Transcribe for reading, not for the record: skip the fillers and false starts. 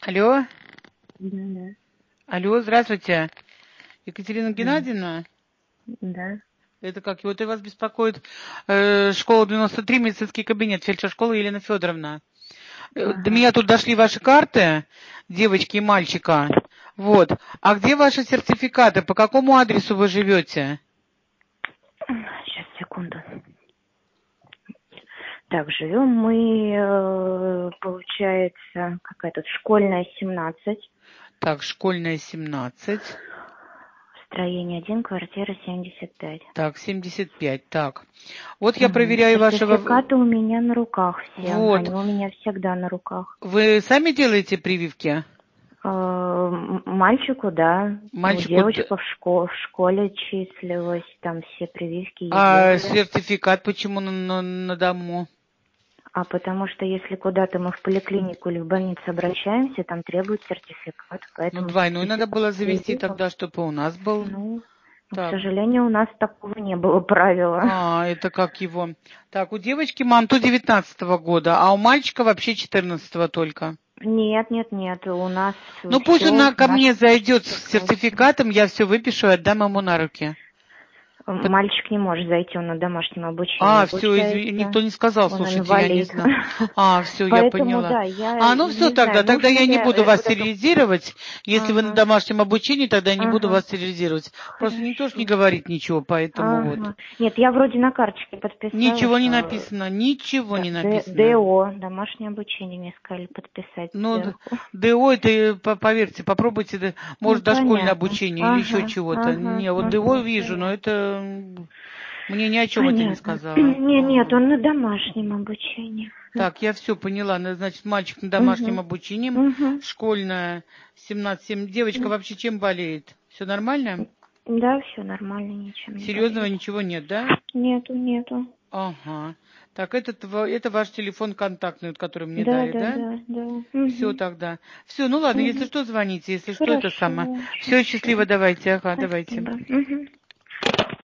Алло, Да, да, алло, здравствуйте. Екатерина да, Геннадьевна, да. это как? Вот и вас беспокоит школа 93, медицинский кабинет, фельдшер-школа Елена Федоровна. До Ага. меня тут дошли ваши карты, девочки и мальчика. Вот. А где ваши сертификаты? По какому адресу вы живете? Сейчас, секунду. Так, живем мы, получается, какая тут, школьная 17, Так, школьная 17. строение 1, квартира 75. Так, 75. Так. Вот я Мгм. проверяю вашего... Сертификаты у меня на руках все. Вот. Они у меня всегда на руках. Вы сами делаете прививки? Мальчику, да. Мальчику... Девочка в школе числилась, там все прививки ей А делали. сертификат почему на дому? А потому что если куда-то мы в поликлинику или в больницу обращаемся, там требуют сертификат, Ну, поэтому двойной надо сертификат было завести прививок. тогда, чтобы у нас был. Ну, к Так. сожалению, у нас такого не было правила. А, это как его? Так, у девочки манту 19-го года, а у мальчика вообще 14-го только. Нет, нет, нет, у нас Ну, пусть все она в ко мне нашем зайдет с сертификате. сертификатом, я все выпишу и отдам ему на руки. Мальчик не может зайти, он на домашнем обучении А, все, извини, обучается, никто не сказал, он слушайте, я не инвалид. знаю. А, все, я Поэтому, поняла. да, я А, ну все не знаю, тогда я нужно не ли буду вас вот эту... стерилизировать. Если вы на Ага, домашнем обучении, тогда я не буду ага, вас стерилизировать. Просто никто ж не хорошо. говорит ничего, поэтому вот. Ага. Нет, я вроде на карточке подписала, Ничего не что написано, ничего да, не написано. ДО, домашнее обучение, мне сказали подписать Ну, сверху. ДО, это, поверьте, попробуйте, Ну, может, дошкольное понятно. обучение или еще Ага, чего-то. ага, Не, вот ДО ага, вижу, но понятно. это мне ни о чем это не Понятно. сказала. Нет, Ага. он на домашнем обучении. Так, я все поняла. Значит, мальчик на домашнем Угу. обучении, Угу. школьная, 17-7. Девочка вообще чем болеет? Все нормально? Да, все нормально, ничем не Серьезного болеет. ничего нет, да? Нету, нету. Ага. Так, это ваш телефон контактный, вот, который мне Да, дали, да, да? да, да. Все Угу. тогда. Все, ну ладно, если Угу. что, звоните. Если что, это самое. Хорошо, Все, сейчас. счастливо, давайте. Ага, давайте. Спасибо. Угу.